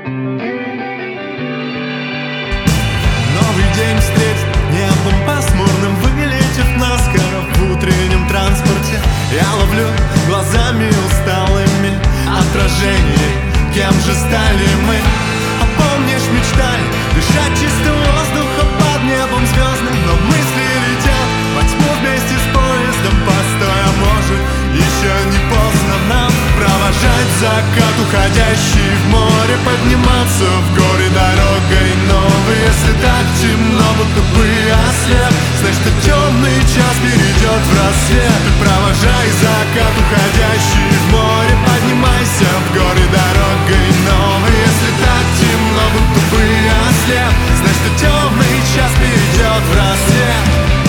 Новый день встретит небом пасмурным, вылетев наскоро в утреннем транспорте. Я ловлю глазами усталыми отражение, кем же стали мы. А помнишь, мечтали дышать чистым воздухом под небом звездным, но мысли летят во тьму вместе с поездом. Постой, а может, еще не поздно нам провожать закат, уходящий в море, подниматься в горы дорогой новой. Если так темно, будто бы ослеп, знай, что темный час перейдет в рассвет. И провожай закат, уходящий в море, поднимайся в горы дорогой новой. Если так темно, будто бы ослеп, знай, что темный час перейдет в рассвет.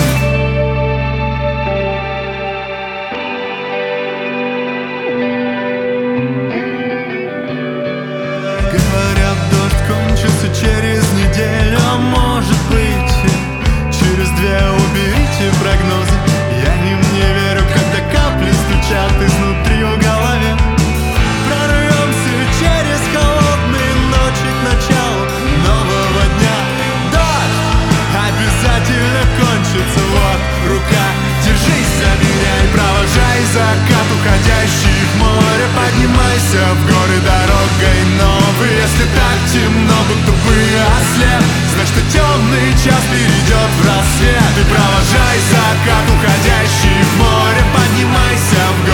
Говорят, дождь кончится через неделю, а может быть через две. Уберите прогнозы, я им не верю, когда капли стучат изнутри в голове. Прорвемся через холодные ночи к началу нового дня. Дождь обязательно кончится, вот рука, держись за меня и провожай закат, уходящий в море. Поднимайся в горы дорогой новой. Если так темно, будто бы ослеп, знай, что темный час перейдет в рассвет. И провожай закат, уходящий в море. Поднимайся в